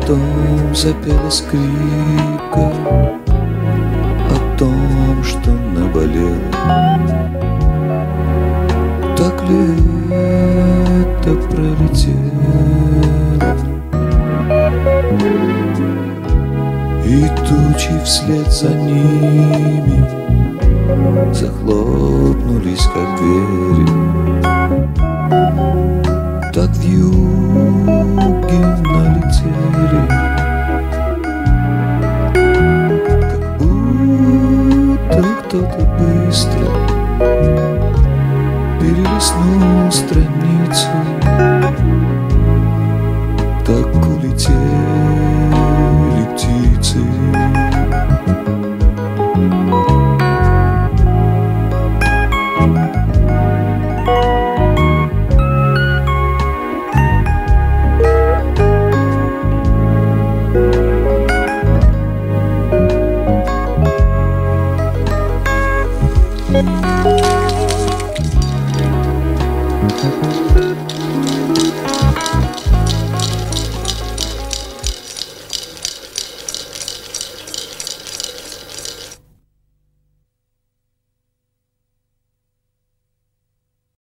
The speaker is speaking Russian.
Потом запела скрипка о том, что наболело. Так лето пролетело, и тучи вслед за ними захлопнулись, как двери. Так вьюг